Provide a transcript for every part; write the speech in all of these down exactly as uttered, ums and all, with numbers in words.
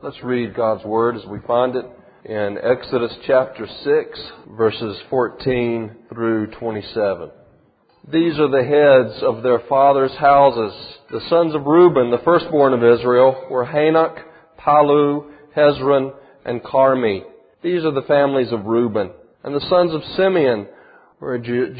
Let's read God's Word as we find it in Exodus chapter six, verses fourteen through twenty-seven. These are the heads of their fathers' houses. The sons of Reuben, the firstborn of Israel, were Hanok, Palu, Hezron, and Carmi. These are the families of Reuben. And the sons of Simeon were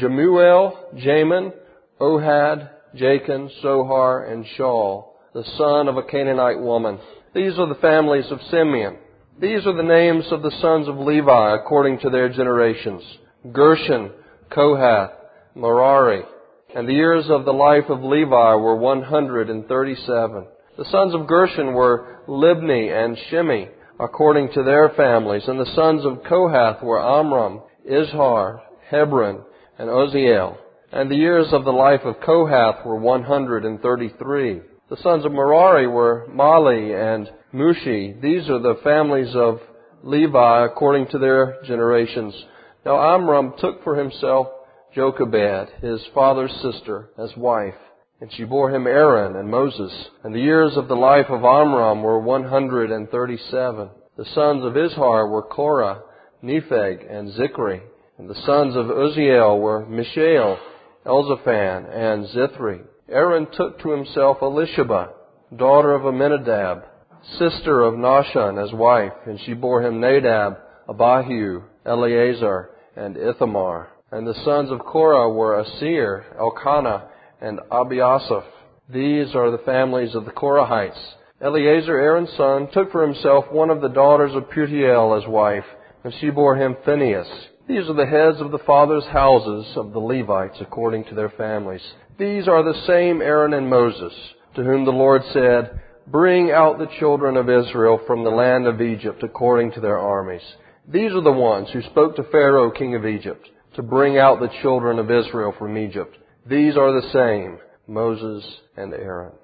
Jemuel, Jamin, Ohad, Jachin, Sohar, and Shaul, the son of a Canaanite woman. These are the families of Simeon. These are the names of the sons of Levi according to their generations: Gershon, Kohath, Merari. And the years of the life of Levi were one hundred thirty-seven. The sons of Gershon were Libni and Shimi according to their families. And the sons of Kohath were Amram, Izhar, Hebron, and Uzziel. And the years of the life of Kohath were one hundred thirty-three. The sons of Merari were Mali and Mushi. These are the families of Levi according to their generations. Now Amram took for himself Jochebed, his father's sister, as wife, and she bore him Aaron and Moses. And the years of the life of Amram were one hundred thirty-seven. The sons of Izhar were Korah, Nepheg, and Zikri. And the sons of Uzziel were Mishael, Elzaphan, and Zithri. Aaron took to himself Elisheba, daughter of Amminadab, sister of Nahshon, as wife, and she bore him Nadab, Abihu, Eleazar, and Ithamar. And the sons of Korah were Asir, Elkanah, and Abiasaph. These are the families of the Korahites. Eleazar, Aaron's son, took for himself one of the daughters of Putiel as wife, and she bore him Phinehas. These are the heads of the fathers' houses of the Levites according to their families. These are the same Aaron and Moses, to whom the Lord said, "Bring out the children of Israel from the land of Egypt according to their armies." These are the ones who spoke to Pharaoh, king of Egypt, to bring out the children of Israel from Egypt. These are the same, Moses and Aaron.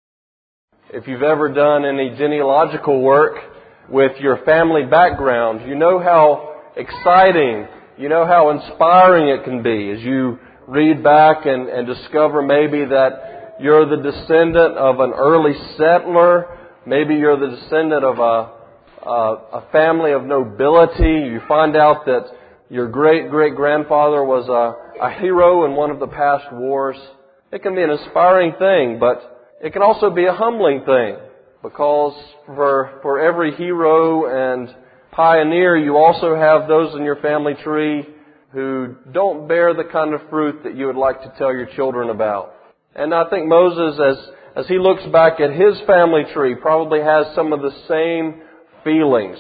If you've ever done any genealogical work with your family background, you know how exciting, you know how inspiring it can be as you read back and, and discover maybe that you're the descendant of an early settler. Maybe you're the descendant of a, a, a family of nobility. You find out that your great-great-grandfather was a, a hero in one of the past wars. It can be an inspiring thing, but it can also be a humbling thing, because for, for every hero and pioneer, you also have those in your family tree who don't bear the kind of fruit that you would like to tell your children about. And I think Moses, as, as he looks back at his family tree, probably has some of the same feelings,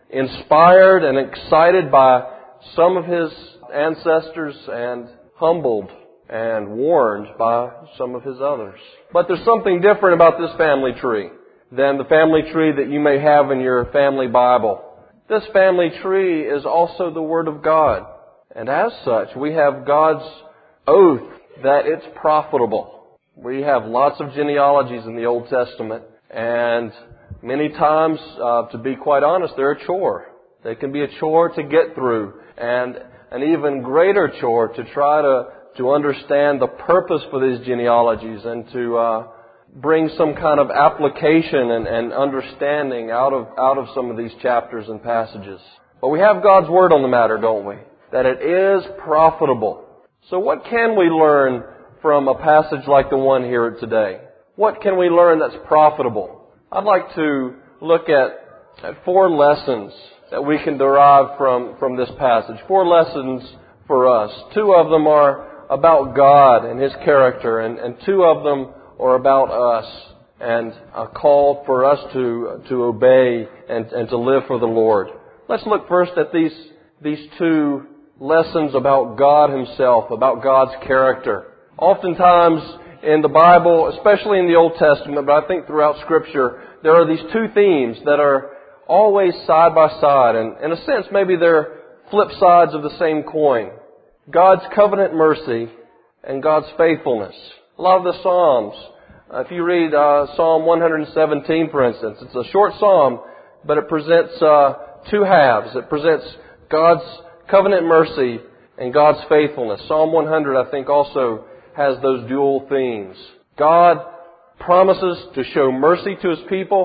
inspired and excited by some of his ancestors and humbled and warned by some of his others. But there's something different about this family tree than the family tree that you may have in your family Bible. This family tree is also the Word of God. And as such, we have God's oath that it's profitable. We have lots of genealogies in the Old Testament, and many times, uh, to be quite honest, they're a chore. They can be a chore to get through, and an even greater chore to try to, to understand the purpose for these genealogies and to uh, bring some kind of application and, and understanding out of, out of some of these chapters and passages. But we have God's Word on the matter, don't we? That it is profitable. So what can we learn from a passage like the one here today? What can we learn that's profitable? I'd like to look at, at four lessons that we can derive from, from this passage. Four lessons for us. Two of them are about God and His character, and, and two of them are about us and a call for us to, to obey and, and to live for the Lord. Let's look first at these, these two lessons about God Himself, about God's character. Oftentimes in the Bible, especially in the Old Testament, but I think throughout Scripture, there are these two themes that are always side by side. And in a sense, maybe they're flip sides of the same coin. God's covenant mercy and God's faithfulness. A lot of the Psalms, uh, if you read uh, Psalm one seventeen, for instance, it's a short psalm, but it presents uh, two halves. It presents God's covenant mercy and God's faithfulness. Psalm one hundred, I think, also has those dual themes. God promises to show mercy to His people,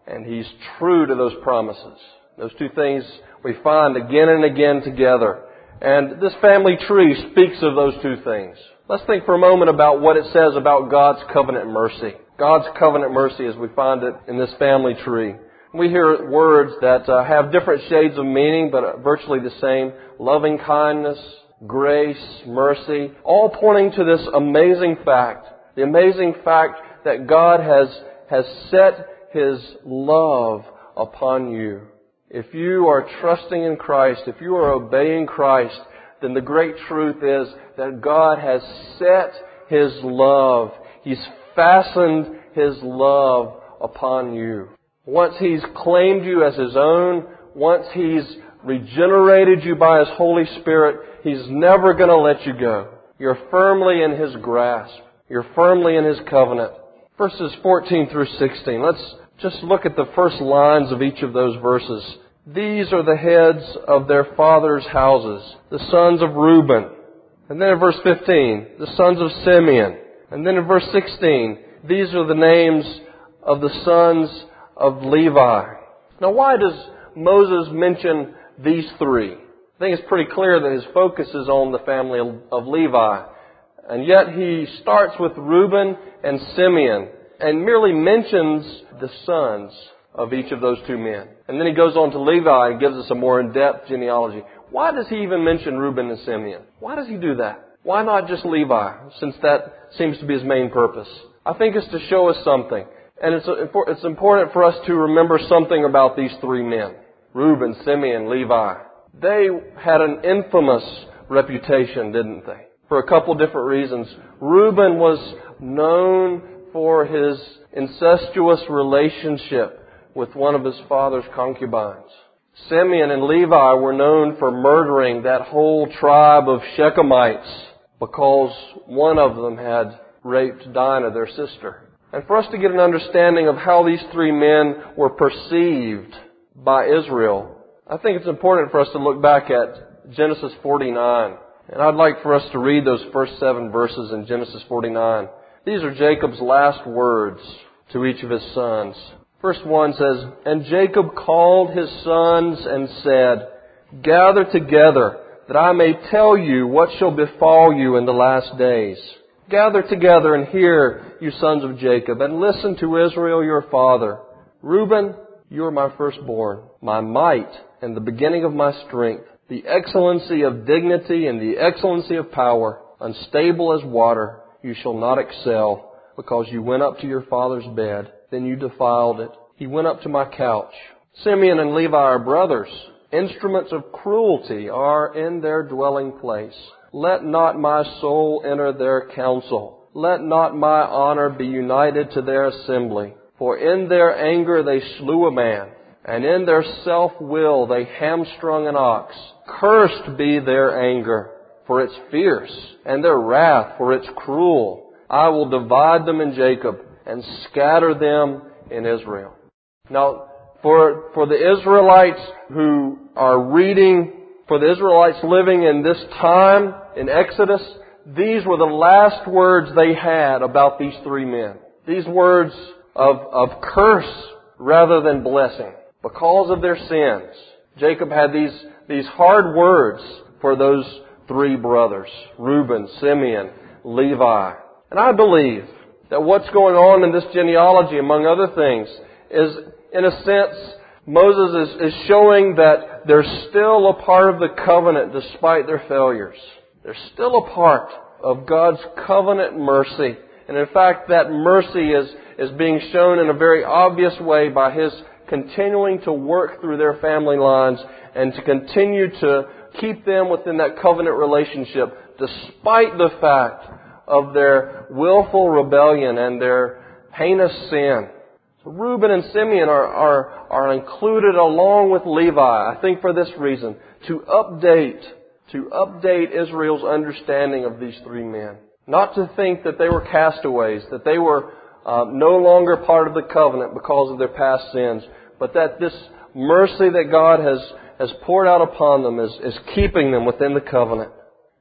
and He's true to those promises. Those two things we find again and again together. And this family tree speaks of those two things. Let's think for a moment about what it says about God's covenant mercy. God's covenant mercy as we find it in this family tree. We hear words that uh, have different shades of meaning, but are virtually the same. Loving kindness, grace, mercy, all pointing to this amazing fact. The amazing fact that God has, has set His love upon you. If you are trusting in Christ, if you are obeying Christ, then the great truth is that God has set His love. He's fastened His love upon you. Once He's claimed you as His own, once He's regenerated you by His Holy Spirit, He's never going to let you go. You're firmly in His grasp. You're firmly in His covenant. Verses fourteen through sixteen. Let's just look at the first lines of each of those verses. These are the heads of their fathers' houses, the sons of Reuben. And then in verse fifteen, the sons of Simeon. And then in verse sixteen, these are the names of the sons of Levi. Now why does Moses mention these three? I think it's pretty clear that his focus is on the family of Levi. And yet he starts with Reuben and Simeon and merely mentions the sons of each of those two men. And then he goes on to Levi and gives us a more in-depth genealogy. Why does he even mention Reuben and Simeon? Why does he do that? Why not just Levi, since that seems to be his main purpose? I think it's to show us something. And it's it's important for us to remember something about these three men. Reuben, Simeon, Levi. They had an infamous reputation, didn't they? For a couple different reasons. Reuben was known for his incestuous relationship with one of his father's concubines. Simeon and Levi were known for murdering that whole tribe of Shechemites because one of them had raped Dinah, their sister. And for us to get an understanding of how these three men were perceived by Israel, I think it's important for us to look back at Genesis forty-nine. And I'd like for us to read those first seven verses in Genesis forty-nine. These are Jacob's last words to each of his sons. Verse one says, And Jacob called his sons and said, Gather together, that I may tell you what shall befall you in the last days. Gather together and hear, you sons of Jacob, and listen to Israel your father. Reuben, you are my firstborn, my might, and the beginning of my strength, the excellency of dignity and the excellency of power, unstable as water, you shall not excel, because you went up to your father's bed, then you defiled it. He went up to my couch. Simeon and Levi are brothers. Instruments of cruelty are in their dwelling place. Let not my soul enter their council. Let not my honor be united to their assembly. For in their anger they slew a man, and in their self-will they hamstrung an ox. Cursed be their anger, for it's fierce, and their wrath, for it's cruel. I will divide them in Jacob, and scatter them in Israel. Now, for, for the Israelites who are reading, for the Israelites living in this time, in Exodus, these were the last words they had about these three men. These words of, of curse rather than blessing. Because of their sins, Jacob had these, these hard words for those three brothers, Reuben, Simeon, Levi. And I believe that what's going on in this genealogy, among other things, is, in a sense, Moses is, is showing that they're still a part of the covenant despite their failures. They're still a part of God's covenant mercy. And in fact, that mercy is, is being shown in a very obvious way by His continuing to work through their family lines and to continue to keep them within that covenant relationship despite the fact of their willful rebellion and their heinous sin. So Reuben and Simeon are, are, are included along with Levi, I think for this reason, to update, to update Israel's understanding of these three men. Not to think that they were castaways, that they were uh, no longer part of the covenant because of their past sins, but that this mercy that God has, has poured out upon them is, is keeping them within the covenant.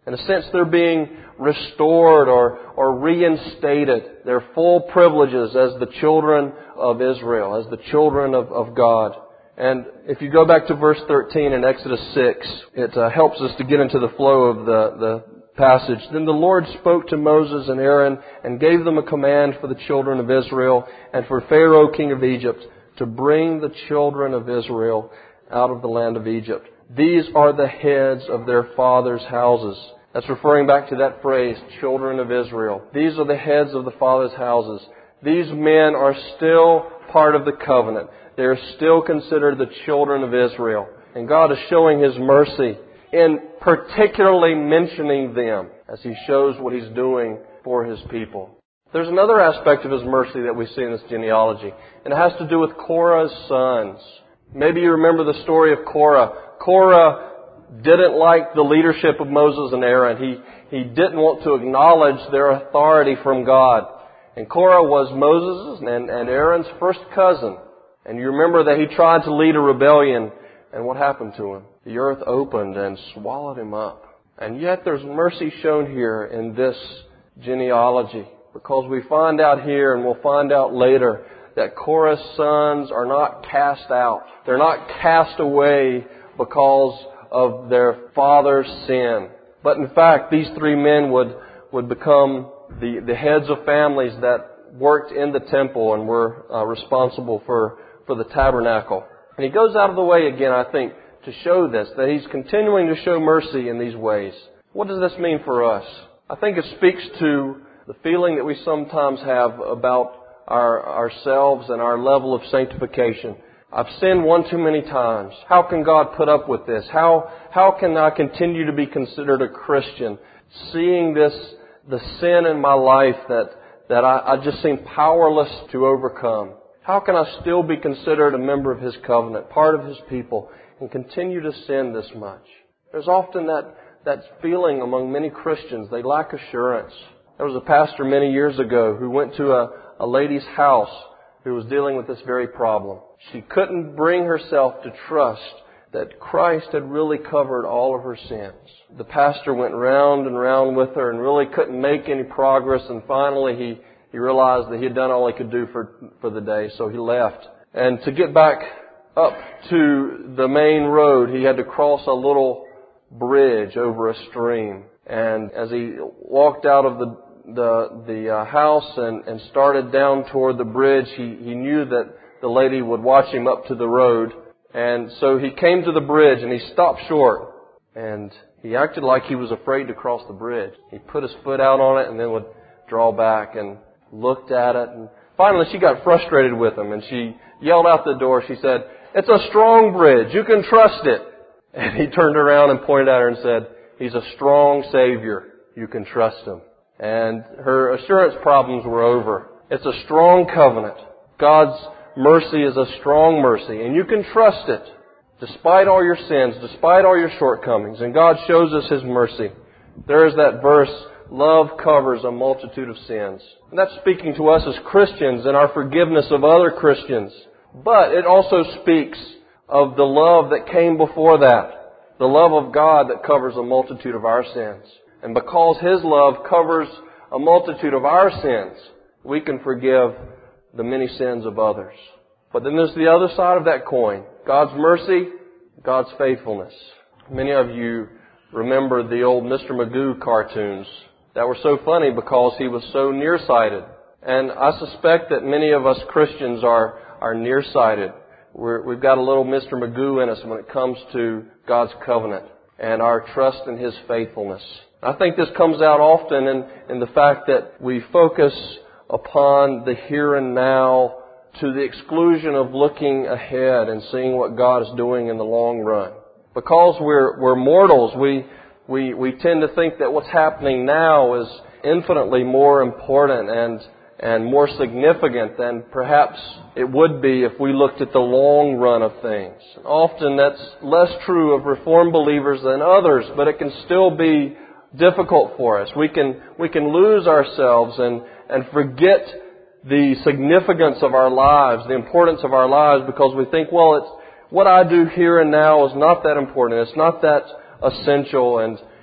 In a sense, they're being restored or, or reinstated. Their full privileges as the children of Israel, as the children of, of God. And if you go back to verse thirteen in Exodus six, it uh, helps us to get into the flow of the, the passage. Then the Lord spoke to Moses and Aaron and gave them a command for the children of Israel and for Pharaoh, king of Egypt, to bring the children of Israel out of the land of Egypt. These are the heads of their fathers' houses. That's referring back to that phrase, children of Israel. These are the heads of the fathers' houses. These men are still part of the covenant. They are still considered the children of Israel. And God is showing His mercy in particularly mentioning them as He shows what He's doing for His people. There's another aspect of His mercy that we see in this genealogy, and it has to do with Korah's sons. Maybe you remember the story of Korah. Korah didn't like the leadership of Moses and Aaron. He, he didn't want to acknowledge their authority from God. And Korah was Moses' and, and Aaron's first cousin. And you remember that he tried to lead a rebellion. And what happened to him? The earth opened and swallowed him up. And yet there's mercy shown here in this genealogy. Because we find out here, and we'll find out later, that Korah's sons are not cast out. They're not cast away because of their father's sin. But in fact, these three men would, would become the, the heads of families that worked in the temple and were uh, responsible for, for the tabernacle. And he goes out of the way again, I think, to show this, that he's continuing to show mercy in these ways. What does this mean for us? I think it speaks to the feeling that we sometimes have about our, ourselves and our level of sanctification. I've sinned one too many times. How can God put up with this? How, how can I continue to be considered a Christian, seeing this, the sin in my life that, that I, I just seem powerless to overcome? How can I still be considered a member of His covenant, part of His people, and continue to sin this much? There's often that, that feeling among many Christians. They lack assurance. There was a pastor many years ago who went to a, a lady's house who was dealing with this very problem. She couldn't bring herself to trust that Christ had really covered all of her sins. The pastor went round and round with her and really couldn't make any progress, and finally he, he realized that he had done all he could do for, for the day, so he left. And to get back up to the main road, he had to cross a little bridge over a stream. And as he walked out of the the the uh, house and, and started down toward the bridge, he, he knew that the lady would watch him up to the road. And so he came to the bridge and he stopped short. And he acted like he was afraid to cross the bridge. He put his foot out on it and then would draw back and looked at it. And finally she got frustrated with him and she yelled out the door. She said, "It's a strong bridge. You can trust it." And he turned around and pointed at her and said, "He's a strong Savior. You can trust Him." And her assurance problems were over. It's a strong covenant. God's mercy is a strong mercy, and you can trust it, despite all your sins, despite all your shortcomings. And God shows us His mercy. There is that verse, love covers a multitude of sins. And that's speaking to us as Christians and our forgiveness of other Christians. But it also speaks of the love that came before that, the love of God that covers a multitude of our sins. And because His love covers a multitude of our sins, we can forgive the many sins of others. But then there's the other side of that coin. God's mercy, God's faithfulness. Many of you remember the old Mister Magoo cartoons that were so funny because he was so nearsighted. And I suspect that many of us Christians are, are nearsighted. We're, we've got a little Mister Magoo in us when it comes to God's covenant and our trust in His faithfulness. I think this comes out often in, in the fact that we focus upon the here and now to the exclusion of looking ahead and seeing what God is doing in the long run. Because we're, we're mortals, we, we, we tend to think that what's happening now is infinitely more important and, and more significant than perhaps it would be if we looked at the long run of things. Often that's less true of Reformed believers than others, but it can still be difficult for us. We can we can lose ourselves and, and forget the significance of our lives, the importance of our lives, because we think, well, it's what I do here and now is not that important. It's not that essential, and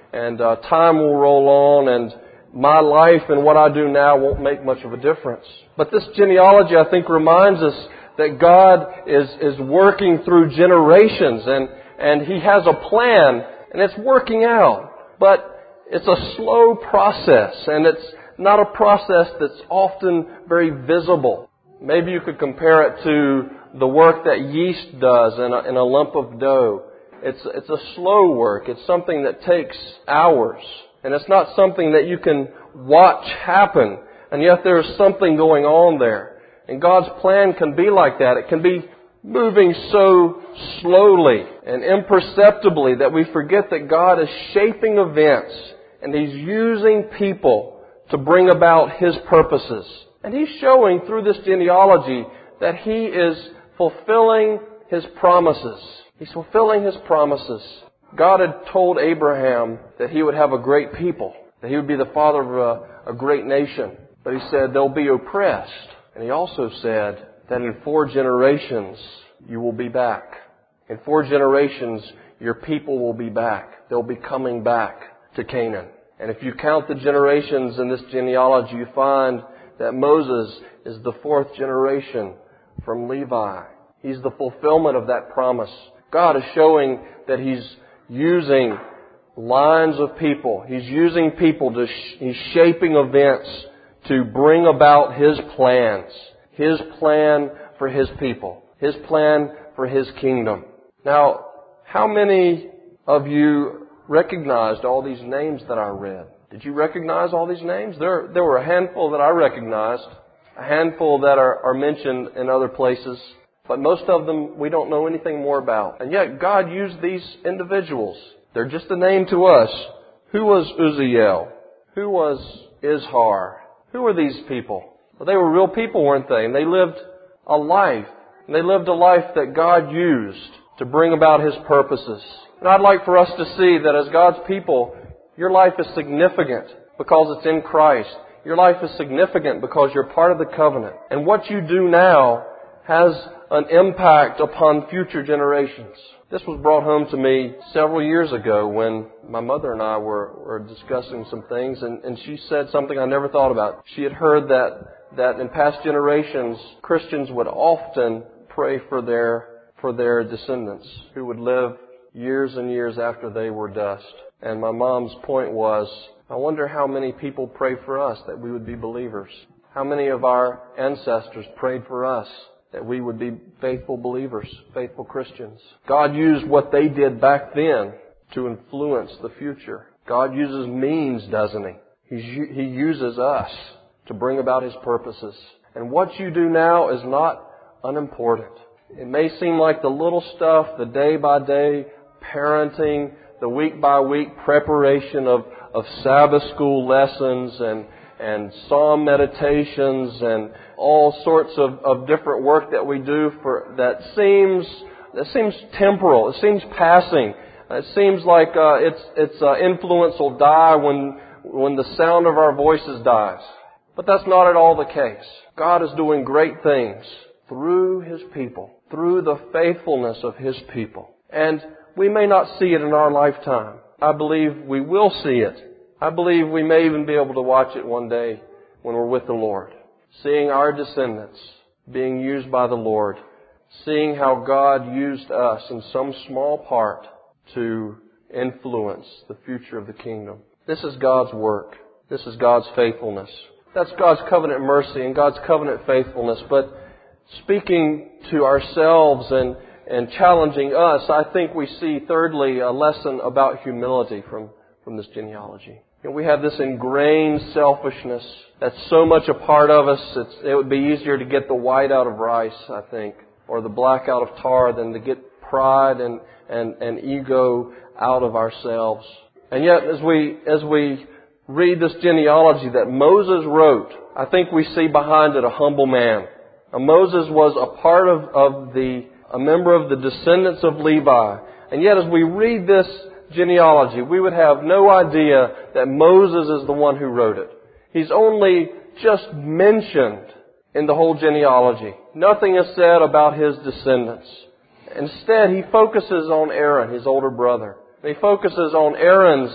and uh, time will roll on, and my life and what I do now won't make much of a difference. But this genealogy, I think, reminds us that God is, is working through generations, and, and He has a plan, and it's working out. But it's a slow process, and it's not a process that's often very visible. Maybe you could compare it to the work that yeast does in a, in a lump of dough. It's, it's a slow work. It's something that takes hours. And it's not something that you can watch happen. And yet there's something going on there. And God's plan can be like that. It can be moving so slowly and imperceptibly that we forget that God is shaping events. And He's using people to bring about His purposes. And He's showing through this genealogy that He is fulfilling His promises. He's fulfilling His promises. God had told Abraham that he would have a great people, that he would be the father of a, a great nation. But He said they'll be oppressed. And He also said that in four generations you will be back. In four generations your people will be back. They'll be coming back to Canaan. And if you count the generations in this genealogy, you find that Moses is the fourth generation from Levi. He's the fulfillment of that promise. God is showing that He's using lines of people. He's using people to, sh- He's shaping events to bring about His plans. His plan for His people. His plan for His kingdom. Now, how many of you recognized all these names that I read? Did you recognize all these names? There, there were a handful that I recognized. A handful that are, are mentioned in other places. But most of them we don't know anything more about. And yet God used these individuals. They're just a name to us. Who was Uzziel? Who was Ishar? Who were these people? Well, they were real people, weren't they? And they lived a life. And they lived a life that God used to bring about His purposes. And I'd like for us to see that as God's people, your life is significant because it's in Christ. Your life is significant because you're part of the covenant. And what you do now has an impact upon future generations. This was brought home to me several years ago when my mother and I were, were discussing some things, and, and she said something I never thought about. She had heard that, that in past generations, Christians would often pray for their, for their descendants who would live years and years after they were dust. And my mom's point was, I wonder how many people pray for us that we would be believers. How many of our ancestors prayed for us that we would be faithful believers, faithful Christians. God used what they did back then to influence the future. God uses means, doesn't He? He, he uses us to bring about His purposes. And what you do now is not unimportant. It may seem like the little stuff, the day-by-day parenting, the week-by-week preparation of, of Sabbath school lessons and and psalm meditations and all sorts of, of different work that we do for that seems that seems temporal. It seems passing. It seems like uh, its its uh, influence will die when when the sound of our voices dies. But that's not at all the case. God is doing great things through His people, through the faithfulness of His people. And we may not see it in our lifetime. I believe we will see it. I believe we may even be able to watch it one day when we're with the Lord. Seeing our descendants being used by the Lord. Seeing how God used us in some small part to influence the future of the kingdom. This is God's work. This is God's faithfulness. That's God's covenant mercy and God's covenant faithfulness. But speaking to ourselves and, and challenging us, I think we see thirdly a lesson about humility from, from this genealogy. You know, we have this ingrained selfishness that's so much a part of us. It's, it would be easier to get the white out of rice, I think, or the black out of tar than to get pride and, and, and ego out of ourselves. And yet, as we as we read this genealogy that Moses wrote, I think we see behind it a humble man. Now, Moses was a part of, of the a member of the descendants of Levi. And yet, as we read this genealogy, we would have no idea that Moses is the one who wrote it. He's only just mentioned in the whole genealogy. Nothing is said about his descendants. Instead, he focuses on Aaron, his older brother. He focuses on Aaron's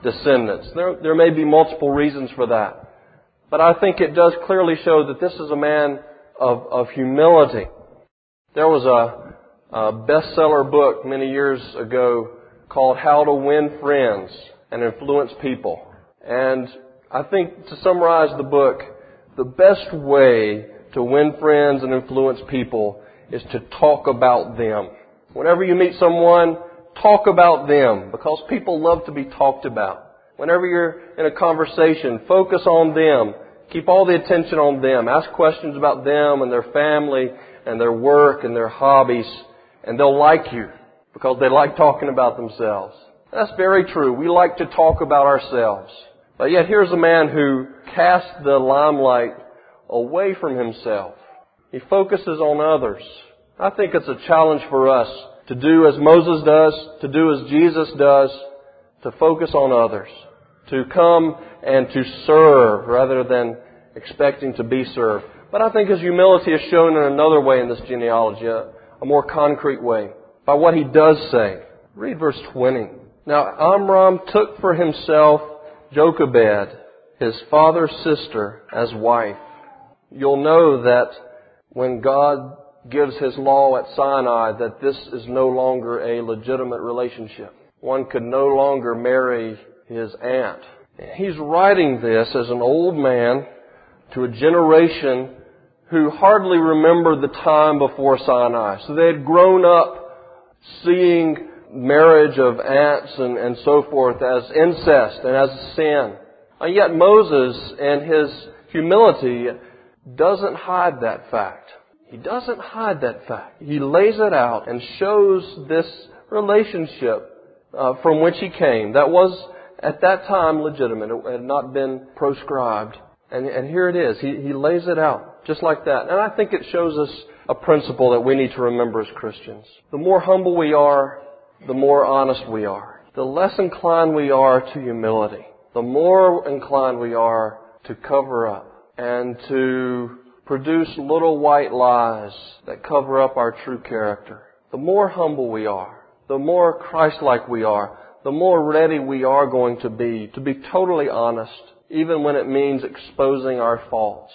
descendants. There, there may be multiple reasons for that. But I think it does clearly show that this is a man of, of humility. There was a, a bestseller book many years ago called How to Win Friends and Influence People. And I think to summarize the book, the best way to win friends and influence people is to talk about them. Whenever you meet someone, talk about them, because people love to be talked about. Whenever you're in a conversation, focus on them. Keep all the attention on them. Ask questions about them and their family and their work and their hobbies, and they'll like you because they like talking about themselves. That's very true. We like to talk about ourselves. But yet here's a man who casts the limelight away from himself. He focuses on others. I think it's a challenge for us to do as Moses does, to do as Jesus does, to focus on others, to come and to serve rather than expecting to be served. But I think his humility is shown in another way in this genealogy, a, a more concrete way, by what he does say. Read verse twenty. Now Amram took for himself Jochebed, his father's sister, as wife. You'll know that when God gives His law at Sinai, that this is no longer a legitimate relationship. One could no longer marry his aunt. He's writing this as an old man to a generation who hardly remembered the time before Sinai. So they had grown up seeing marriage of aunts and, and so forth as incest and as a sin. And yet Moses, in his humility, doesn't hide that fact. He doesn't hide that fact. He lays it out and shows this relationship uh, from which he came. That was, at that time, legitimate. It had not been proscribed. And, and here it is. He, he lays it out just like that. And I think it shows us a principle that we need to remember as Christians. The more humble we are, the more honest we are. The less inclined we are to humility, the more inclined we are to cover up and to produce little white lies that cover up our true character. The more humble we are, the more Christ-like we are, the more ready we are going to be to be totally honest, even when it means exposing our faults.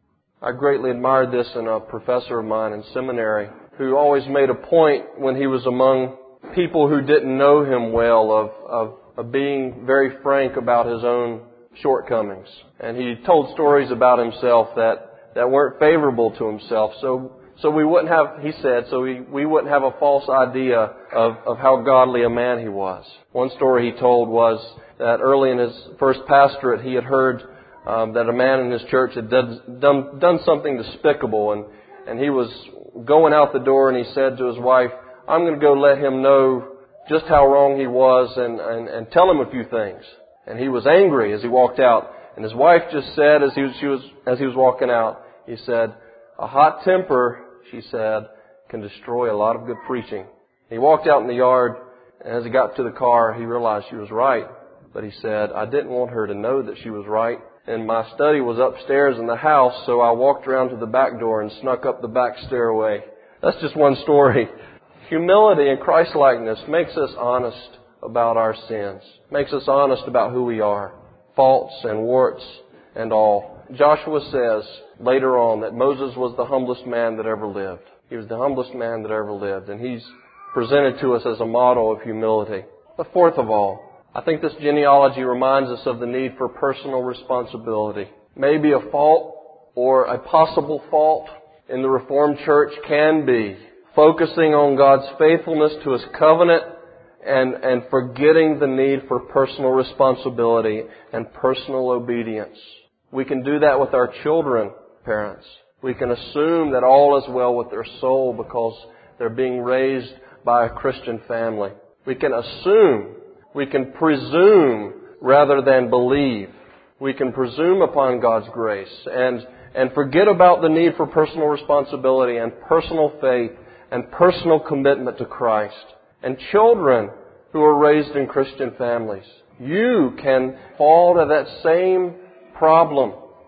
I greatly admired this in a professor of mine in seminary who always made a point when he was among people who didn't know him well of, of, of being very frank about his own shortcomings. And he told stories about himself that that weren't favorable to himself. So so we wouldn't have, he said, so we, we wouldn't have a false idea of, of how godly a man he was. One story he told was that early in his first pastorate, he had heard um, that a man in his church had done, done, done something despicable. And, and he was going out the door and he said to his wife, I'm going to go let him know just how wrong he was and, and, and tell him a few things. And he was angry as he walked out. And his wife just said, as he was, she was, as he was walking out, he said, a hot temper, she said, can destroy a lot of good preaching. He walked out in the yard, and as he got to the car, he realized she was right. But he said, I didn't want her to know that she was right. And my study was upstairs in the house, so I walked around to the back door and snuck up the back stairway. That's just one story. Humility and Christ-likeness makes us honest about our sins, makes us honest about who we are, faults and warts and all. Joshua says later on that Moses was the humblest man that ever lived. He was the humblest man that ever lived, and he's presented to us as a model of humility. But fourth of all, I think this genealogy reminds us of the need for personal responsibility. Maybe a fault or a possible fault in the Reformed Church can be focusing on God's faithfulness to His covenant and, and forgetting the need for personal responsibility and personal obedience. We can do that with our children, parents. We can assume that all is well with their soul because they're being raised by a Christian family. We can assume, we can presume rather than believe. We can presume upon God's grace and, and forget about the need for personal responsibility and personal faith and personal commitment to Christ. And children who are raised in Christian families, you can fall to that same problem.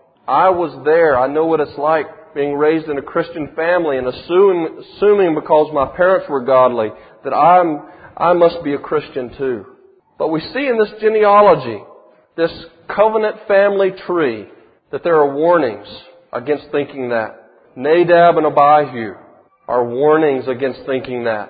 I was there. I know what it's like being raised in a Christian family and assuming, assuming because my parents were godly that I'm, I must be a Christian too. But we see in this genealogy, this covenant family tree, that there are warnings against thinking that. Nadab and Abihu are warnings against thinking that.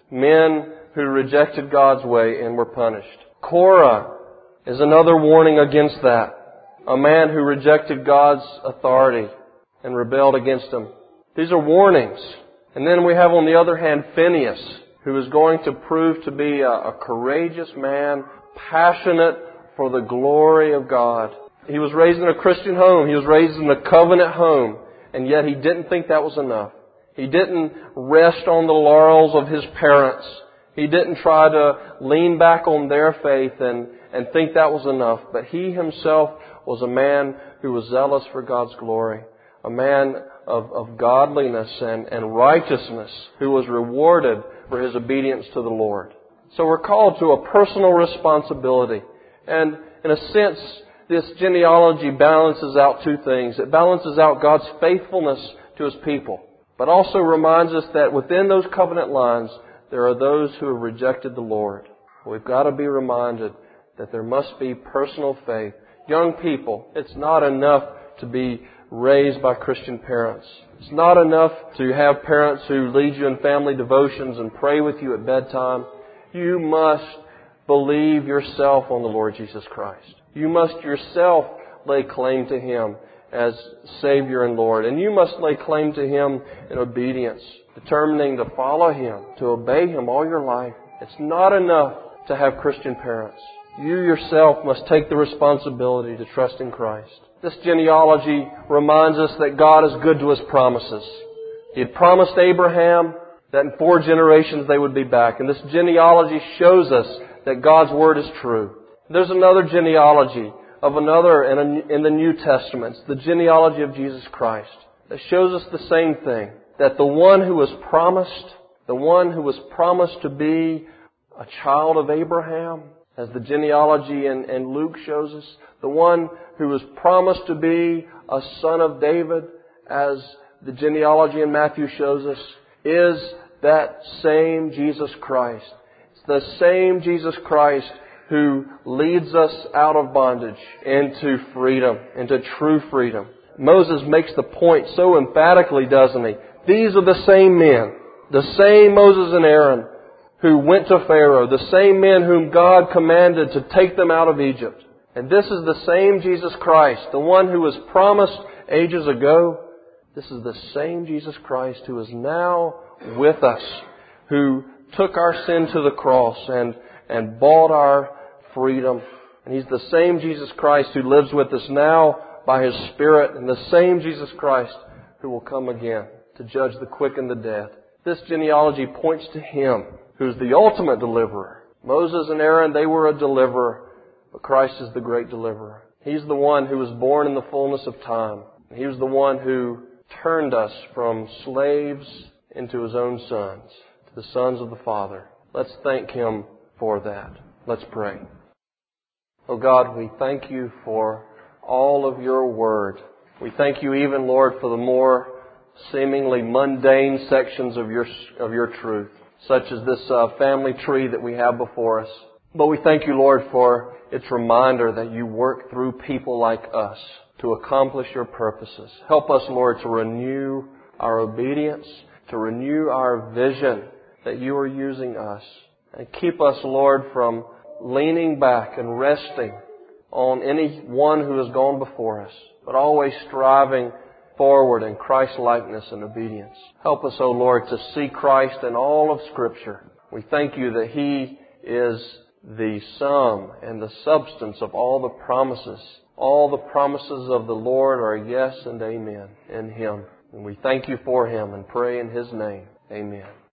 Men who rejected God's way and were punished. Korah is another warning against that. A man who rejected God's authority and rebelled against Him. These are warnings. And then we have on the other hand Phinehas, who is going to prove to be a, a courageous man, passionate for the glory of God. He was raised in a Christian home. He was raised in a covenant home. And yet he didn't think that was enough. He didn't rest on the laurels of his parents. He didn't try to lean back on their faith and, and think that was enough. But he himself was a man who was zealous for God's glory. A man of, of godliness and, and righteousness who was rewarded for his obedience to the Lord. So we're called to a personal responsibility. And in a sense, this genealogy balances out two things. It balances out God's faithfulness to His people, but also reminds us that within those covenant lines, there are those who have rejected the Lord. We've got to be reminded that there must be personal faith. Young people, it's not enough to be raised by Christian parents. It's not enough to have parents who lead you in family devotions and pray with you at bedtime. You must believe yourself on the Lord Jesus Christ. You must yourself lay claim to Him as Savior and Lord. And you must lay claim to Him in obedience, determining to follow Him, to obey Him all your life. It's not enough to have Christian parents. You yourself must take the responsibility to trust in Christ. This genealogy reminds us that God is good to His promises. He had promised Abraham that in four generations they would be back. And this genealogy shows us that God's Word is true. There's another genealogy of another in the New Testament, the genealogy of Jesus Christ, that shows us the same thing, that the one who was promised, the one who was promised to be a child of Abraham, as the genealogy in, in Luke shows us, the one who was promised to be a son of David, as the genealogy in Matthew shows us, is that same Jesus Christ. It's the same Jesus Christ who leads us out of bondage into freedom, into true freedom. Moses makes the point so emphatically, doesn't he? These are the same men, the same Moses and Aaron who went to Pharaoh, the same men whom God commanded to take them out of Egypt. And this is the same Jesus Christ, the one who was promised ages ago. This is the same Jesus Christ who is now with us, who took our sin to the cross and, and bought our freedom. And He's the same Jesus Christ who lives with us now by His Spirit, and the same Jesus Christ who will come again to judge the quick and the dead. This genealogy points to Him, who's the ultimate deliverer. Moses and Aaron, they were a deliverer, but Christ is the great deliverer. He's the one who was born in the fullness of time. He was the one who turned us from slaves into His own sons, to the sons of the Father. Let's thank Him for that. Let's pray. Oh God, we thank You for all of Your Word. We thank You even, Lord, for the more seemingly mundane sections of Your of Your truth, such as this uh, family tree that we have before us. But we thank You, Lord, for its reminder that You work through people like us to accomplish Your purposes. Help us, Lord, to renew our obedience, to renew our vision that You are using us. And keep us, Lord, from leaning back and resting on any one who has gone before us, but always striving forward in Christ-likeness and obedience. Help us, O Lord, to see Christ in all of Scripture. We thank You that He is the sum and the substance of all the promises. All the promises of the Lord are yes and amen in Him. And we thank You for Him and pray in His name. Amen.